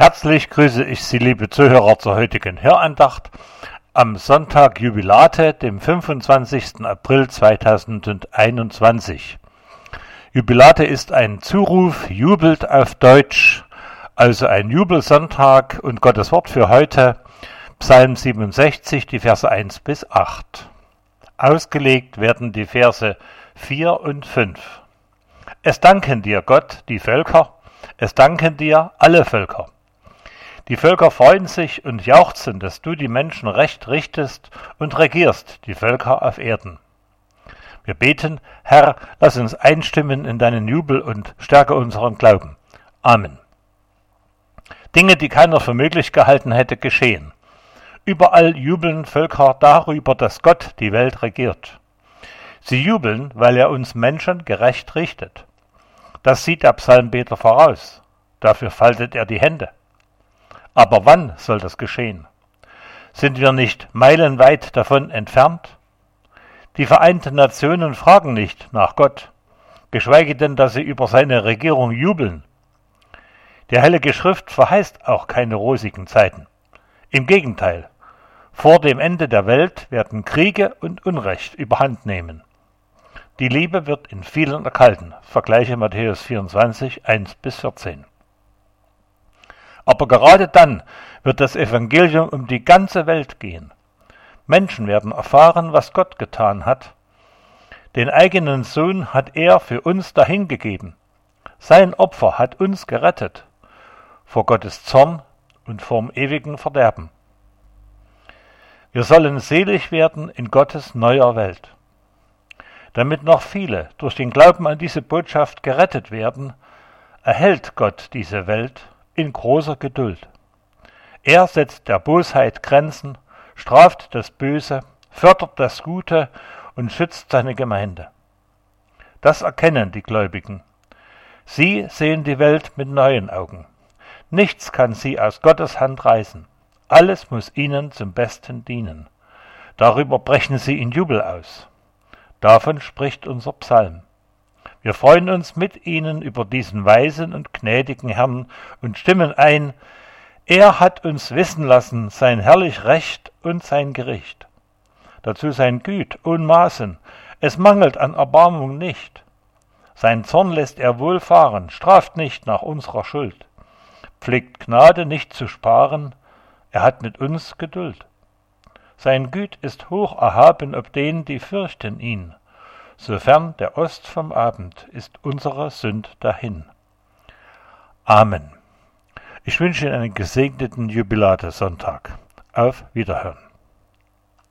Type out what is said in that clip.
Herzlich grüße ich Sie, liebe Zuhörer, zur heutigen Hörandacht am Sonntag Jubilate, dem 25. April 2021. Jubilate ist ein Zuruf, jubelt auf Deutsch, also ein Jubelsonntag, und Gottes Wort für heute, Psalm 67, die Verse 1 bis 8. Ausgelegt werden die Verse 4 und 5. Es danken dir, Gott, die Völker, es danken dir alle Völker. Die Völker freuen sich und jauchzen, dass du die Menschen recht richtest und regierst die Völker auf Erden. Wir beten, Herr, lass uns einstimmen in deinen Jubel und stärke unseren Glauben. Amen. Dinge, die keiner für möglich gehalten hätte, geschehen. Überall jubeln Völker darüber, dass Gott die Welt regiert. Sie jubeln, weil er uns Menschen gerecht richtet. Das sieht der Psalmbeter voraus. Dafür faltet er die Hände. Aber wann soll das geschehen? Sind wir nicht meilenweit davon entfernt? Die Vereinten Nationen fragen nicht nach Gott, geschweige denn, dass sie über seine Regierung jubeln. Die Heilige Schrift verheißt auch keine rosigen Zeiten. Im Gegenteil, vor dem Ende der Welt werden Kriege und Unrecht überhand nehmen. Die Liebe wird in vielen erkalten. Vergleiche Matthäus 24, 1-14. Aber gerade dann wird das Evangelium um die ganze Welt gehen. Menschen werden erfahren, was Gott getan hat. Den eigenen Sohn hat er für uns dahingegeben. Sein Opfer hat uns gerettet vor Gottes Zorn und vorm ewigen Verderben. Wir sollen selig werden in Gottes neuer Welt. Damit noch viele durch den Glauben an diese Botschaft gerettet werden, erhält Gott diese Welt in großer Geduld. Er setzt der Bosheit Grenzen, straft das Böse, fördert das Gute und schützt seine Gemeinde. Das erkennen die Gläubigen. Sie sehen die Welt mit neuen Augen. Nichts kann sie aus Gottes Hand reißen. Alles muss ihnen zum Besten dienen. Darüber brechen sie in Jubel aus. Davon spricht unser Psalm. Wir freuen uns mit ihnen über diesen weisen und gnädigen Herrn und stimmen ein, er hat uns wissen lassen sein herrlich Recht und sein Gericht. Dazu sein Güt ohne Maßen, es mangelt an Erbarmung nicht. Sein Zorn lässt er wohl fahren, straft nicht nach unserer Schuld, pflegt Gnade nicht zu sparen, er hat mit uns Geduld. Sein Güt ist hoch erhaben ob denen, die fürchten ihn. Sofern der Ost vom Abend ist unsere Sünd dahin. Amen. Ich wünsche Ihnen einen gesegneten Jubilate-Sonntag. Auf Wiederhören.